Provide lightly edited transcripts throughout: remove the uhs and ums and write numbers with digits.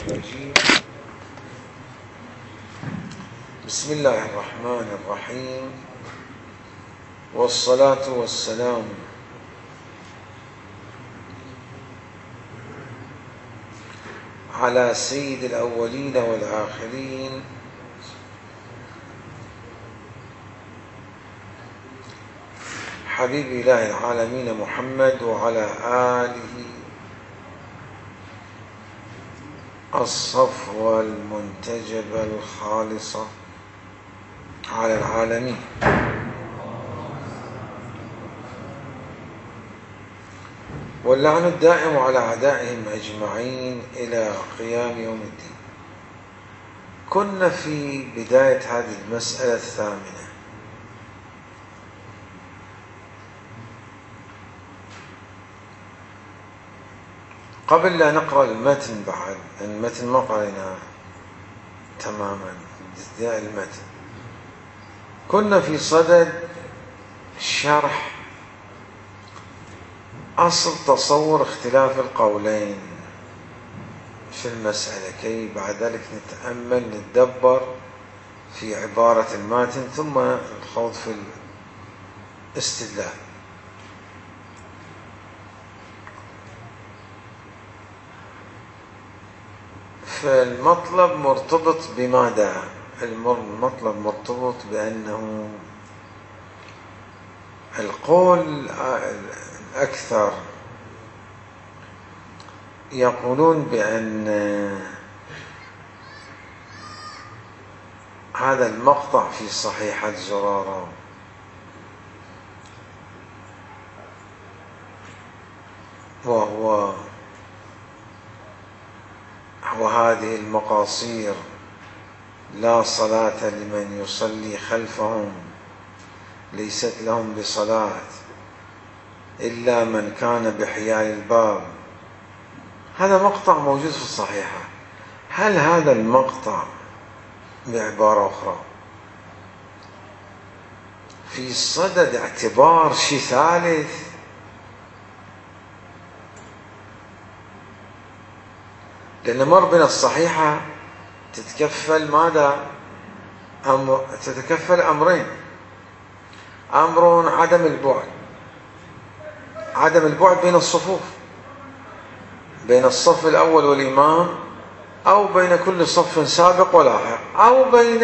الرجيم. بسم الله الرحمن الرحيم، والصلاة والسلام على سيد الأولين والآخرين حبيب إله العالمين محمد وعلى آله الصفوة المنتجبة الخالصة على العالمين. واللعن الدائم على أعدائهم أجمعين إلى قيام يوم الدين. كنا في بداية هذه المسألة الثامنة. قبل لا نقرأ المتن، بعد المتن ما قرأناه تماما، ابتداء المتن كنا في صدد شرح أصل تصور اختلاف القولين في المسألة، كي بعد ذلك نتأمل نتدبر في عبارة الماتن ثم الخوض في الاستدلال. فالمطلب مرتبط بماذا؟ المطلب مرتبط بأنه القول الأكثر يقولون بأن هذا المقطع في صحيحة زرارة وهذه المقاصير لا صلاة لمن يصلي خلفهم ليست لهم بصلاة إلا من كان بحيال الباب. هذا مقطع موجود في الصحيحة. هل هذا المقطع بعبارة أخرى في صدد اعتبار شيء ثالث؟ لأن مر بنا الصحيحة تتكفل ماذا؟ تتكفل أمرين: أمر عدم البعد بين الصفوف، بين الصف الأول والإمام، أو بين كل صف سابق ولاحق، أو بين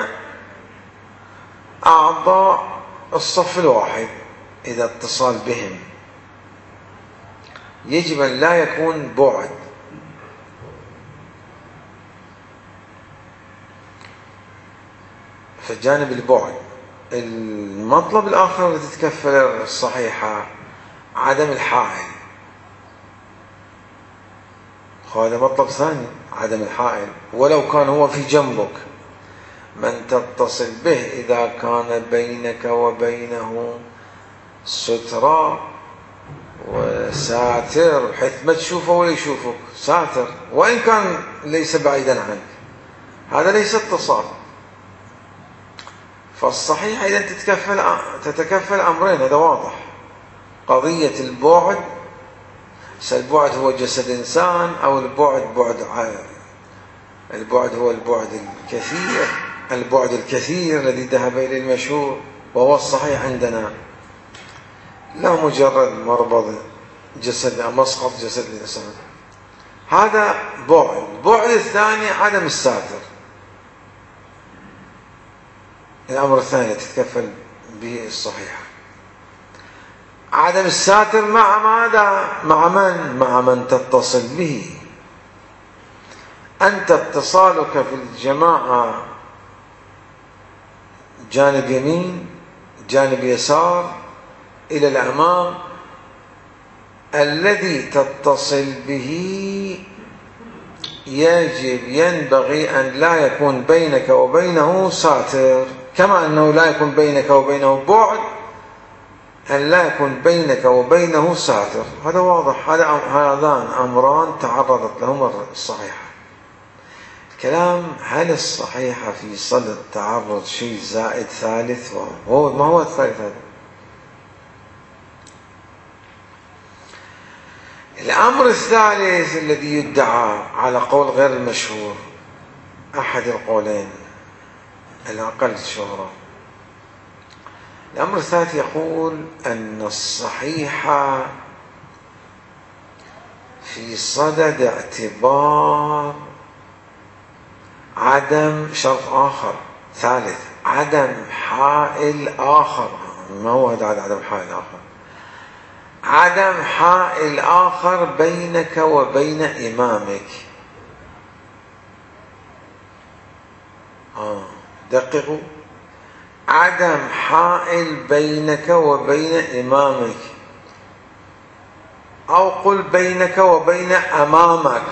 أعضاء الصف الواحد إذا اتصال بهم. يجب أن لا يكون بعد. فجانب البعد. المطلب الآخر الذي تتكفل الصحيحة عدم الحائل. هذا مطلب ثاني، عدم الحائل، ولو كان هو في جنبك، من تتصل به إذا كان بينك وبينه سترة وساتر بحيث ما تشوفه ولا يشوفك، ساتر وإن كان ليس بعيدا عنك، هذا ليس اتصال. فالصحيح إذا تتكفل أمرين، هذا واضح. قضية البعد، البعد هو جسد إنسان، أو البعد هو البعد الكثير الذي ذهب إلى المشهور، وهو الصحيح عندنا لا مجرد مربض جسد أو مسقط جسد الإنسان. هذا بعد الثاني عدم الساتر، الأمر الثاني تتكفل به الصحيحة. عدم الساتر مع ماذا؟ مع من تتصل به. أنت اتصالك في الجماعة جانب يمين، جانب يسار، إلى الأمام، الذي تتصل به ينبغي أن لا يكون بينك وبينه ساتر، كما أنه لا يكون بينك وبينه بعد، أن لا يكون بينك وبينه ساتر. هذا واضح. هذان أمران تعرضت لهما الصحيحة. الكلام: هل الصحيحة في صدد تعرض شيء زائد ثالث؟ ما هو الثالث هذا؟ الأمر الثالث الذي يدعى على قول غير المشهور، أحد القولين الأقل شهرة، الأمر الثالث يقول أن الصحيح في صدد اعتبار عدم شرط آخر ثالث، عدم حائل آخر. ما هو هذا عدم حائل آخر؟ عدم حائل آخر بينك وبين إمامك. دققوا، عدم حائل بينك وبين إمامك، أو قل بينك وبين أمامك،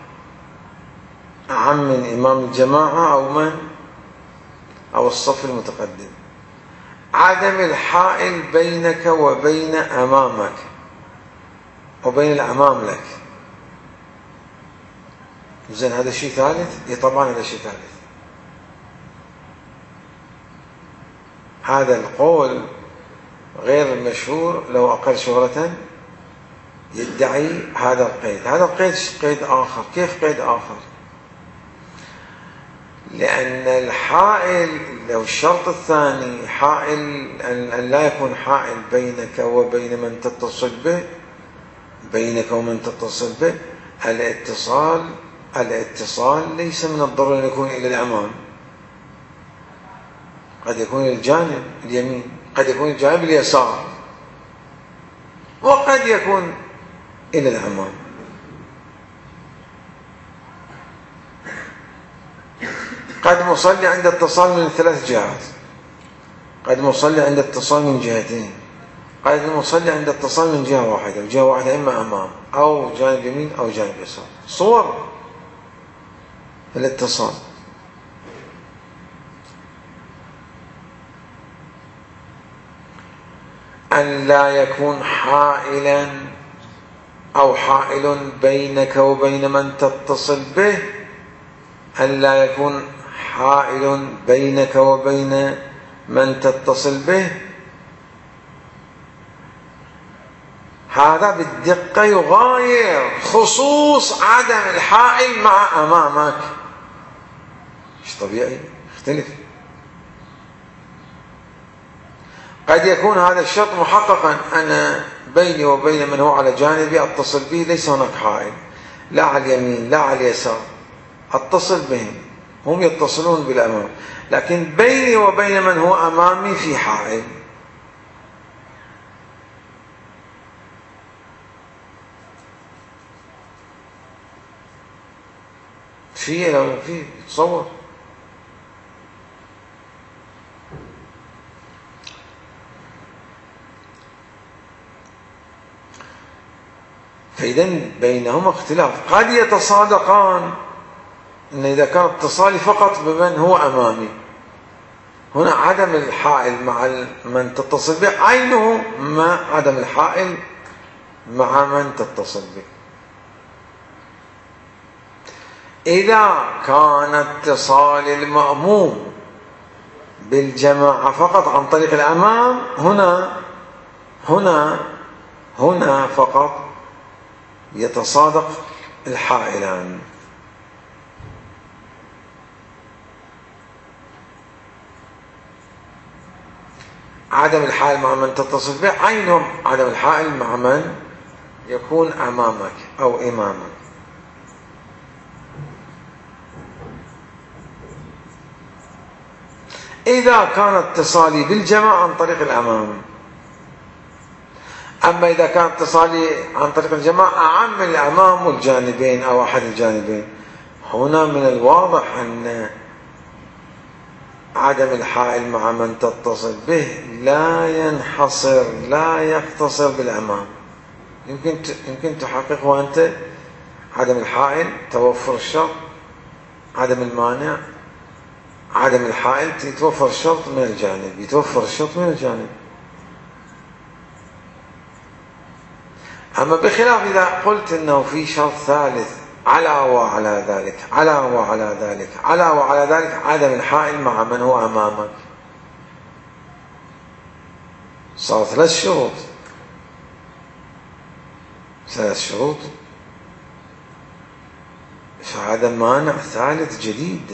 أعم من إمام الجماعة أو من أو الصف المتقدم. عدم الحائل بينك وبين أمامك وبين الأمام لك. زين، هذا شيء ثالث؟ طبعا هذا شيء ثالث. هذا القول غير المشهور لو أقل شهرة يدعي هذا القيد. هذا القيد قيد آخر. كيف قيد آخر؟ لأن الحائل، لو الشرط الثاني حائل أن لا يكون حائل بينك وبين من تتصل به، بينك ومن تتصل به، الاتصال ليس من الضروري أن يكون إلى الأمام، قد يكون إلى الجانب اليمين، قد يكون الجانب اليسار، وقد يكون إلى الأمام. قد مصلي عند اتصال من 3 جهات، قد مصلي عند اتصال من جهتين، قد مصلي عند اتصال من جهة واحدة، الجهة واحدة إما أمام أو جانب يمين أو جانب يسار. صور الاتصال. أن لا يكون حائلا أو حائل بينك وبين من تتصل به، أن لا يكون حائل بينك وبين من تتصل به، هذا بالدقة يغاير خصوص عدم الحائل مع أمامك. مش طبيعي، يختلف. قد يكون هذا الشرط محققا، أنا بيني وبين من هو على جانبي أتصل به ليس هناك حائل، لا على اليمين لا على اليسار، أتصل بهم، هم يتصلون بالأمام، لكن بيني وبين من هو أمامي في حائل. في تصور. فإذا بينهما اختلاف. قد يتصادقان إن إذا كان اتصالي فقط بمن هو أمامي، هنا عدم الحائل مع من تتصل به عينه ما عدم الحائل مع من تتصل به. إذا كان اتصال المأموم بالجماعة فقط عن طريق الأمام، هنا فقط يتصادق الحائلان. عدم الحائل مع من تتصل به عينه عدم الحائل مع من يكون أمامك أو إمامك. إذا كان اتصالي بالجماعة عن طريق الأمام. أما إذا كان اتصالي عن طريق الجماعة أعم الأمام والجانبين أو أحد الجانبين، هنا من الواضح أن عدم الحائل مع من تتصل به لا ينحصر، لا يقتصر بالأمام. يمكن تحققه أنت عدم الحائل، توفر الشرط، عدم المانع، عدم الحائل يتوفر الشرط من الجانب، يتوفر الشرط من الجانب. أما بخلاف إذا قلت أنه في شرط ثالث على وعلى ذلك، على وعلى ذلك، على وعلى ذلك عدم الحائل مع من هو أمامك، صار 3 شروط، 3 شروط، فهذا مانع ثالث جديد.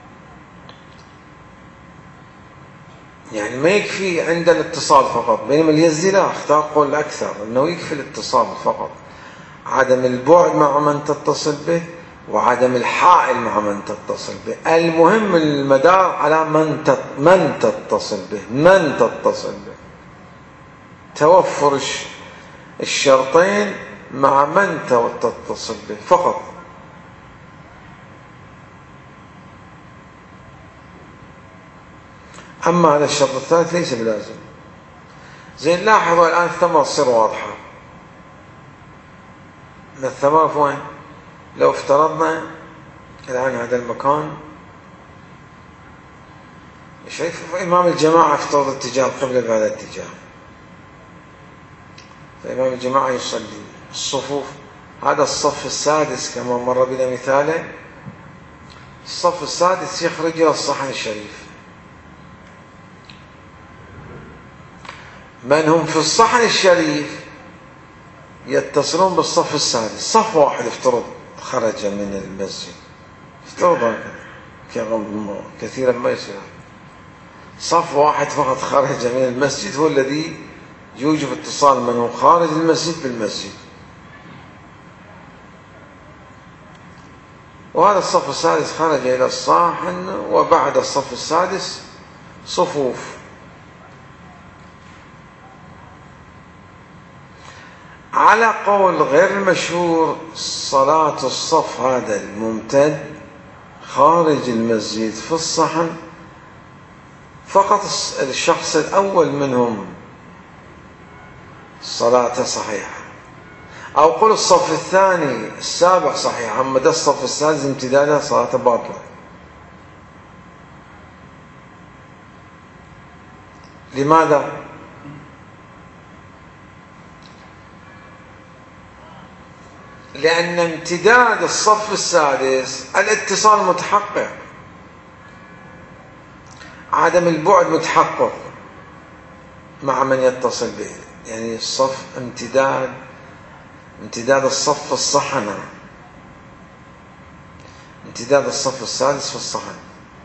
يعني ما يكفي عند الاتصال فقط، بينما اليزي لا، اختار قول أكثر أنه يكفي الاتصال فقط، عدم البعد مع من تتصل به وعدم الحائل مع من تتصل به. المهم المدار على من تتصل به، من تتصل به، توفر الشرطين مع من تتصل به فقط. أما هذا الشرط الثالث ليس بلازم. زين، لاحظوا الآن الثمرة تصير واضحة. من الثمرة في وين؟ لو افترضنا الآن هذا المكان شايف إمام الجماعة افترض اتجاه القبلة بهذا الاتجاه، فإمام الجماعة يصلي الصفوف. هذا الصف السادس كما مر بنا مثاله، الصف السادس يخرج إلى الصحن الشريف. من هم في الصحن الشريف يتصلون بالصف السادس. صف واحد افترض خرج من المسجد، افترض كثيرا ما يصير، صف واحد فقط خرج من المسجد هو الذي يوجب اتصال من هو خارج المسجد بالمسجد. وهذا الصف السادس خرج إلى الصحن، وبعد الصف السادس صفوف. على قول غير مشهور، صلاة الصف هذا الممتد خارج المسجد في الصحن فقط الشخص الأول منهم صلاته صحيحة، أو قل الصف الثاني السابع صحيح، أما ده الصف السادس امتداده صلاته باطلة. لماذا؟ لأن امتداد الصف السادس الاتصال متحقق، عدم البعد متحقق مع من يتصل به. يعني الصف امتداد الصف في الصحن، امتداد الصف السادس في الصحن.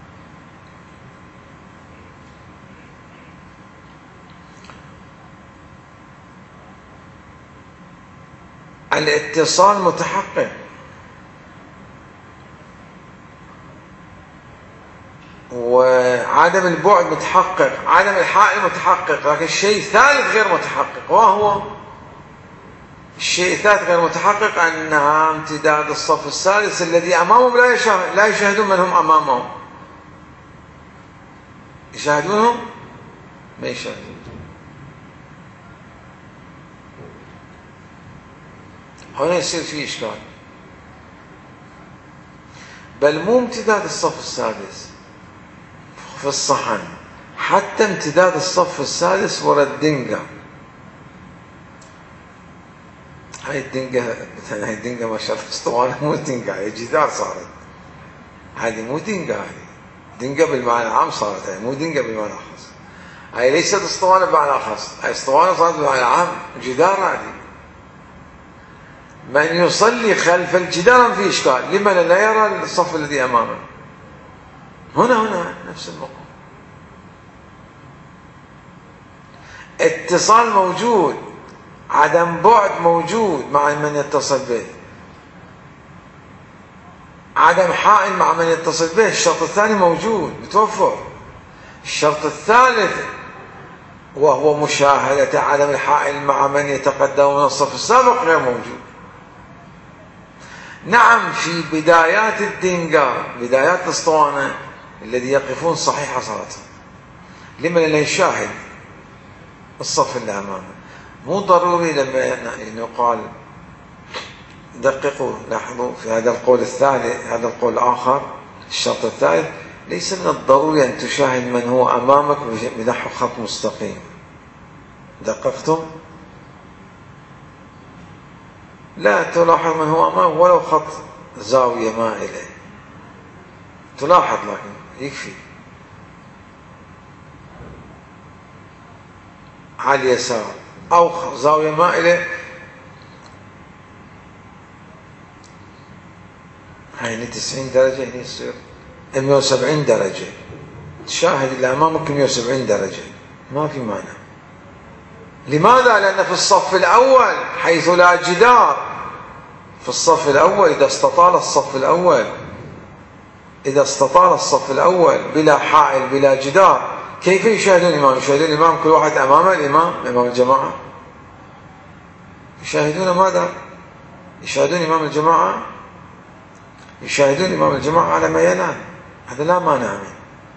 الاتصال متحقق وعدم البعد متحقق، عدم الحائل متحقق، لكن الشيء الثالث غير متحقق. وهو الشيء الثالث غير متحقق أنها امتداد الصف السادس الذي أمامهم لا يشاهدون من هم أمامهم. يشاهدونهم؟ ما يشاهدون. هنا يصير فيه إشكال. بل مو امتداد الصف السادس في الصحن، حتى امتداد الصف السادس ورا الدنقة. هاي الدنقة ما شاء الله اسطوانة، مو دنقة، هي جدار صارت. هذه مو دنقة، هذه دنقة بالمعنى العام صارت، هاي مو دنقة بالمعنى الخاص. هاي ليست اسطوانة بالمعنى الخاص، هاي اسطوانة صارت بالمعنى العام، جدار. هذه من يصلي خلف الجدار في إشكال، لما لا يرى الصف الذي أمامه. هنا نفس الموقف، اتصال موجود، عدم بعد موجود مع من يتصل به، عدم حائل مع من يتصل به. الشرط الثاني موجود متوفر. الشرط الثالث وهو مشاهدة عدم الحائل مع من يتقدم من الصف السابق غير موجود. نعم، في بدايات الدنقة، بدايات الاسطوانة، الذي يقفون صحيحة صلاتهم، لمن لا يشاهد الصف اللي أمامه. مو ضروري لما يقال، دققوا لاحظوا في هذا القول الثالث، هذا القول الآخر، الشرط الثالث، ليس من الضروري أن تشاهد من هو أمامك بنحو خط مستقيم. دققتم؟ لا تلاحظ من هو أمامك ولو خط زاوية مائلة، تلاحظ، لكن يكفي على اليسار أو زاوية مائلة هني 90 درجة، هني يصير 170 درجة. تشاهد اللي أمامك 170 درجة، ما في مانع. لماذا؟ لأن في الصف الأول حيث لا جدار، في الصف الأول إذا استطال الصف الأول بلا حائل بلا جدار، كيف يشاهدون الإمام؟ يشاهدون الإمام كل واحد أمام الإمام، أمام الجماعة. يشاهدون ماذا؟ يشاهدون إمام الجماعة، يشاهدون إمام الجماعة على ميلان، هذا لا مانع منه.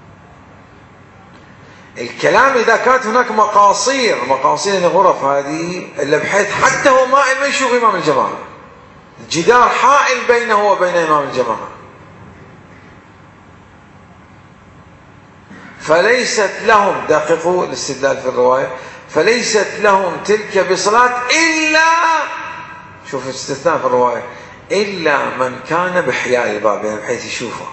الكلام إذا كانت هناك مقاصير غرف هذه اللي بحيث حتى هو مائل ما يشوف إمام الجماعة، الجدار حائل بينه وبين إمام الجماعة، فليست لهم، دققوا الاستدلال في الرواية، فليست لهم تلك بصلاة إلا، شوف الاستثناء في الرواية، إلا من كان بحيال الباب، يعني بحيث يشوفه.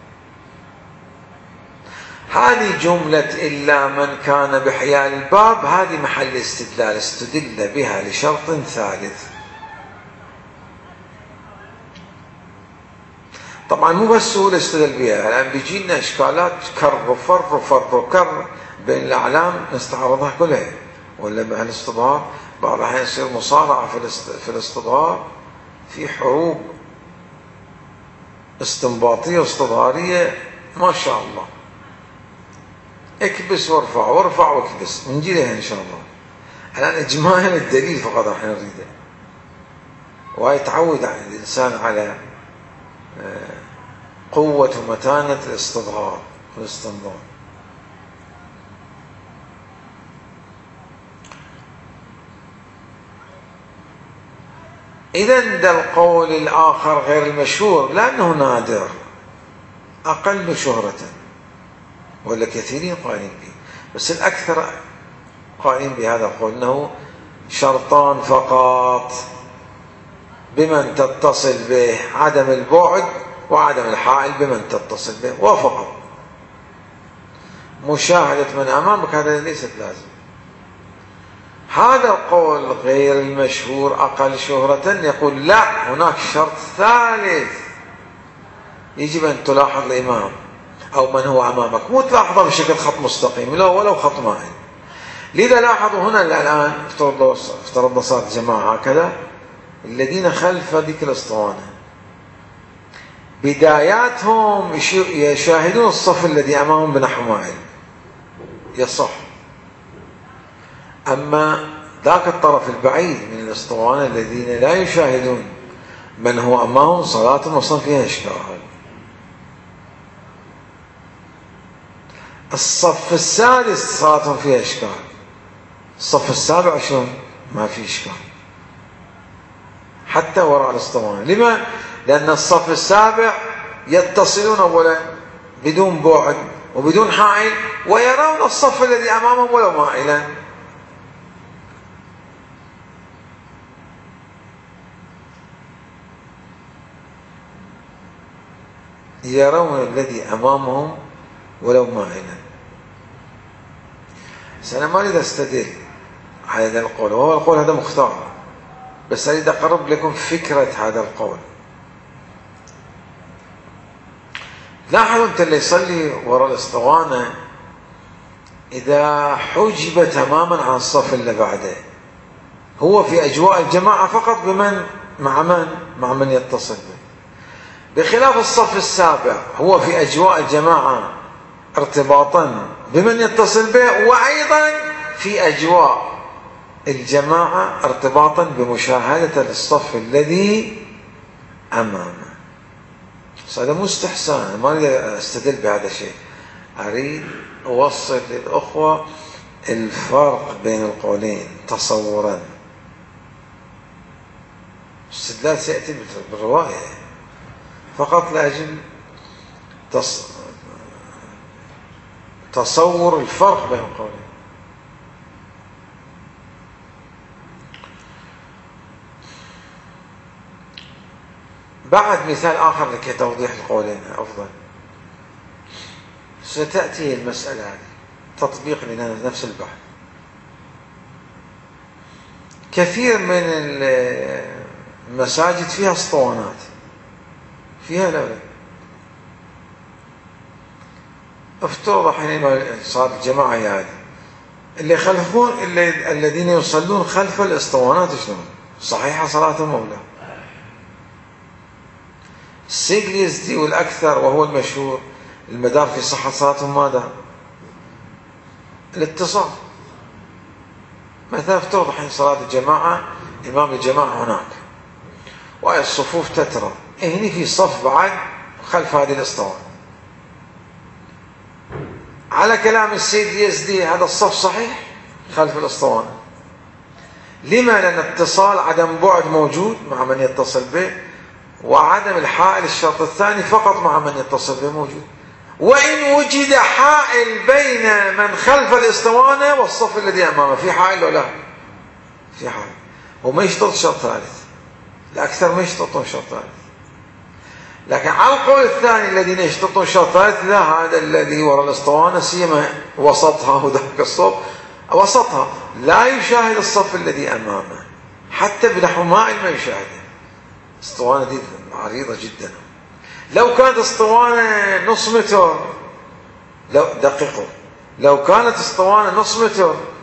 هذه جملة إلا من كان بحيال الباب، هذه محل استدلال، استدل بها لشرط ثالث. طبعا مو بس سهولة استدل بها، الآن بيجينا إشكالات كر وفر بين الأعلام نستعرضها كلها، ولا مع الاستظهار بعض الأحيان يصير مصارعة في الاستظهار، في حروب استنباطية واستظهارية ما شاء الله، اكبس وارفع واكبس، ونجي لها إن شاء الله. الآن إجمالا الدليل فقط راح نريده، ويتعود الإنسان على قوة ومتانة الاستظهار والاستنباط. إذن ده القول الآخر غير المشهور، لأنه نادر أقل شهرة، ولا كثيرين قائلين به، بس الأكثر قائلين بهذا القول، أنه شرطان فقط بمن تتصل به، عدم البعد وعدم الحائل بمن تتصل به، وفقط. مشاهدة من أمامك هذا ليست لازم. هذا القول غير المشهور أقل شهرة يقول لا، هناك شرط ثالث يجب أن تلاحظ الإمام أو من هو أمامك، مو تلاحظه بشكل خط مستقيم، لا ولو خط مائل. لذا لاحظوا هنا الآن افترضنا صارت جماعة هكذا، الذين خلف ذيك الاسطوانة بداياتهم يشاهدون الصف الذي أمامهم بنحو مائل، يصح. أما ذاك الطرف البعيد من الاسطوانة الذين لا يشاهدون من هو أمامهم، صلاتهم أصلا فيها إشكال. الصف السادس صلاتهم فيها إشكال، الصف السابع شلون؟ ما في إشكال حتى وراء الاسطوانة. لما؟ لأن الصف السابع يتصلون أولا بدون بعد وبدون حائل، ويرون الصف الذي أمامهم ولو مائلا. يرون الذي أمامهم ولو مائلا. أنا ما أريد أستدل على هذا القول، وهو القول هذا مختار، بس أريد أقرب لكم فكرة هذا القول. لاحظوا أنت اللي يصلي وراء الاسطوانة إذا حجب تماما عن الصف اللي بعده، هو في أجواء الجماعة فقط بمن مع من يتصل به، بخلاف الصف السابع هو في أجواء الجماعة ارتباطا بمن يتصل به، وأيضا في أجواء الجماعة ارتباطا بمشاهدة الصف الذي أمامه. هذا مستحسن، ما أريد أستدل بهذا الشيء، أريد أوصل للأخوة الفرق بين القولين تصورا. الاستدلال سيأتي بالرواية فقط لأجل تصور الفرق بين القولين. بعد مثال آخر لكي توضيح القولين أفضل، ستأتي المسألة هذه تطبيق لنفس البحث. كثير من المساجد فيها اسطوانات، فيها لا. افترض حين صار الجماعة هذه اللي يخلفون الذين يصلون خلف الاسطوانات شلون؟ صحيحة صلاتهم أو لا؟ السيد اليزدي والأكثر وهو المشهور المدار في صحة صلاتهم ماذا؟ الاتصال. مثلا افترض حين صلاة الجماعة إمام الجماعة هناك وهي الصفوف تترى، هنا في صف بعد خلف هذه الاسطوانة. على كلام السيد اليزدي هذا الصف صحيح خلف الاسطوانة. لما؟ لأن اتصال عدم بعد موجود مع من يتصل به، وعدم الحائل الشرط الثاني فقط مع من يتصل به موجود. وإن وجد حائل بين من خلف الاسطوانة والصف الذي أمامه، في حائل ولا في حائل؟ وما يشترط شرط ثالث، الأكثر ما يشترطون شرط ثالث. لكن على القول الثاني الذين يشترطون شرط ثالث، لا، هذا الذي وراء الاسطوانة سيما وسطها وذاك الصف وسطها لا يشاهد الصف الذي أمامه حتى بنحو مائل ما يشاهده. اسطوانة دي عريضة جدا. لو كانت اسطوانة نص متر، لو كانت اسطوانة نص متر